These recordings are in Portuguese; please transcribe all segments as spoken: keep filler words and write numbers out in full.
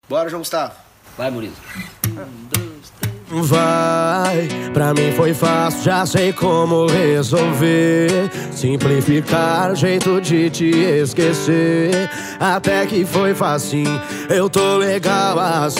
Bora, João Gustavo. Vai, Murilo. Vai, pra mim foi fácil, já sei como resolver. Simplificar o jeito de te esquecer. Até que foi facinho, eu tô legal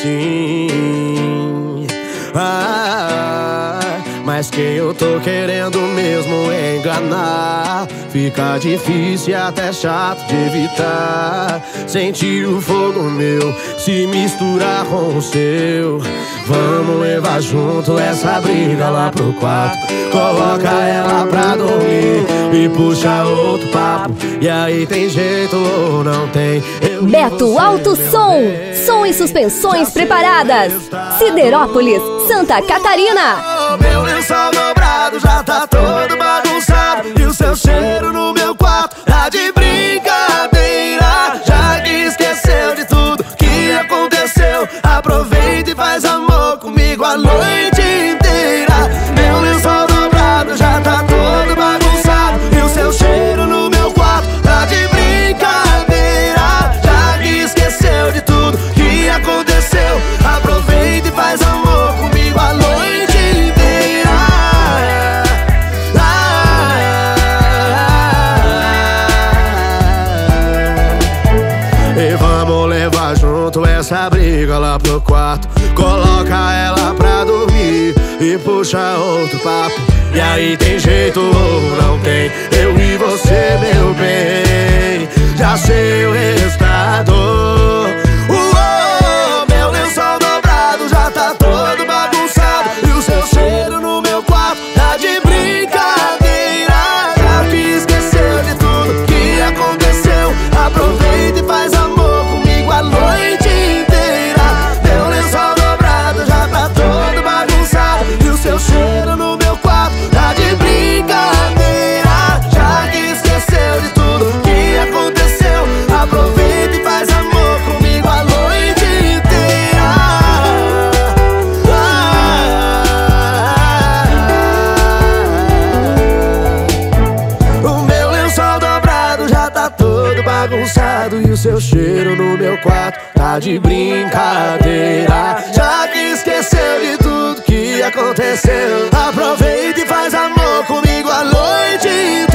assim. Ah, mas quem eu tô querendo mesmo é enganar. Fica difícil e até chato de evitar. Sentir o fogo meu se misturar com o seu. Vamos levar junto essa briga lá pro quarto. Coloca ela pra dormir e puxa outro papo. E aí tem jeito ou não tem? Eu Beto Alto Som. Som e suspensões preparadas. Siderópolis, Santa Catarina. Meu lençol dobrado já tá todo bagunçado. E o seu cheiro no meu quarto tá de brincadeira. Já que esqueceu de tudo que aconteceu, aproveita e faz amor comigo a noite inteira. Meu lençol dobrado já tá todo bagunçado. E o seu cheiro no meu quarto tá de brincadeira. Já que esqueceu de tudo que aconteceu, aproveita e faz amor comigo a noite inteira. E vamos levar junto essa briga lá pro quarto. Coloca ela pra dormir e puxa outro papo. E aí tem jeito ou não tem? Eu e você, meu bem, já sei o resultado. Uou, meu lençol dobrado já tá todo bagunçado. E o seu cheiro no meu quarto tá de brincadeira. Já que esqueceu de tudo que aconteceu, aproveita e faz amor comigo a noite inteira. Meu lençol dobrado já tá todo bagunçado. E o seu cheiro no meu quarto tá de brincadeira. Já que esqueceu de tudo que aconteceu, aproveita e faz amor comigo a noite inteira. O meu lençol dobrado já tá todo bagunçado. E o seu cheiro no meu quarto tá de brincadeira. Já que esqueceu de tudo que aconteceu, aproveita e faz amor comigo a noite inteira.